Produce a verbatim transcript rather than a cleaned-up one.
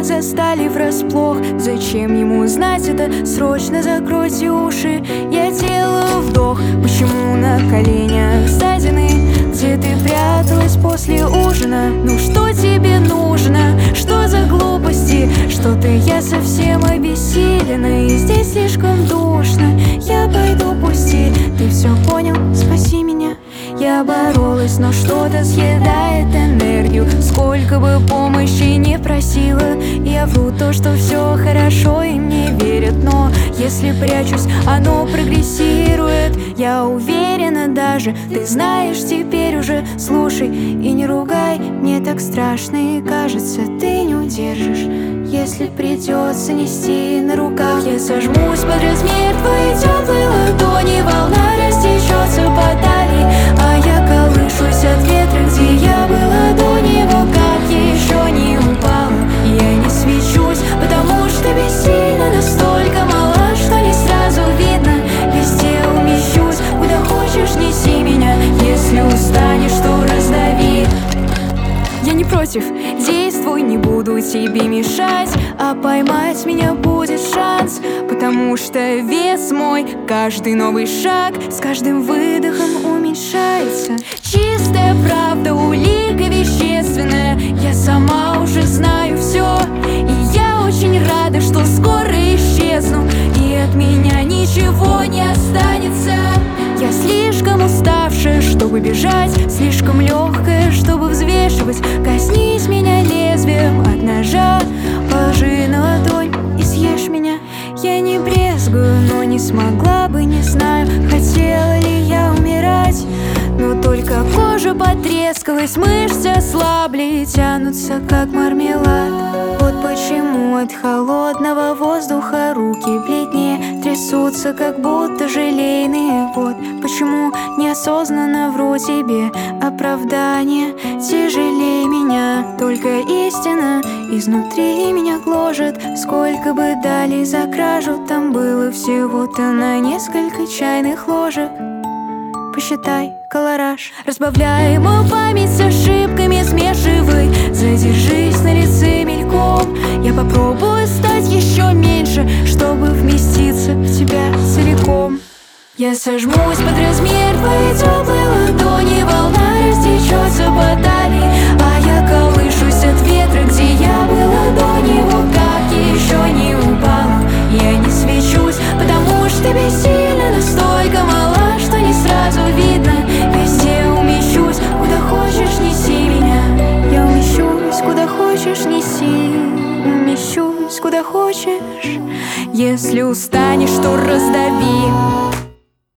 меня застали врасплох. Зачем ему знать это? Срочно закройте уши. Я делаю вдох. Почему на коленях ссадины? Где ты пряталась после ужина? Ну что тебе нужно? Что за глупости? Что-то я совсем обессилена, и здесь слишком душно. Я пойду, пусти. Ты все понял? Спаси меня. Я боролась, но что-то съедает энергию. Сколько бы помощи не просила, я вру то, что все хорошо и мне верят. Но если прячусь, оно прогрессирует. Я уверена даже, ты знаешь теперь уже. Слушай и не ругай, мне так страшно, и кажется, ты не удержишь. Если придется нести на руках, я сожмусь под размер твоей теплой ладони. Волна растечется по талии, а я колышусь от ветра, где я была до него. Как я еще не упала, я не свечусь, потому что бессильна, настолько мала, что не сразу видно. Везде умещусь, куда хочешь неси меня. Если устанешь, то раздави. Я не против, действуй, не буду тебе мешать, а поймать меня будет шанс, потому что вес мой, каждый новый шаг с каждым выдохом уменьшается. Чистая правда, улика вещественная, я сама уже знаю все. И я очень рада, что скоро исчезну, и от меня ничего не останется. Я слишком уставшая, чтобы бежать, слишком легкая, чтобы взвешивать. Коснись меня лезвием от ножа, положи на ладонь и съешь меня. Я не брезгую, но не смогла бы, не знаю, хотела ли я умирать. Но только кожа потрескалась, мышцы ослабли и тянутся, как мармелад. Вот почему от холодного воздуха руки бледнее, трясутся, как будто желейные. Вот почему неосознанно вру тебе оправдание. Тяжелее меня только истина изнутри меня гложет. Сколько бы дали за кражу, там было всего-то на несколько чайных ложек. Посчитай колораж, разбавляй мою память с ошибками, смешивай. Задержись на лице мельком. Я попробую стать еще меньше, чтобы вместиться в тебя целиком. Я сожмусь под размер твоей теплой ладони. Волна растечется по талии, а я колышусь от ветра, где я была до него. Как я еще не упала, я не свечусь, потому что бессильна, настолько мала, что не сразу видно. Везде умещусь, куда хочешь неси меня. Я умещусь, куда хочешь неси. Умещусь, куда хочешь. Если устанешь, то раздави.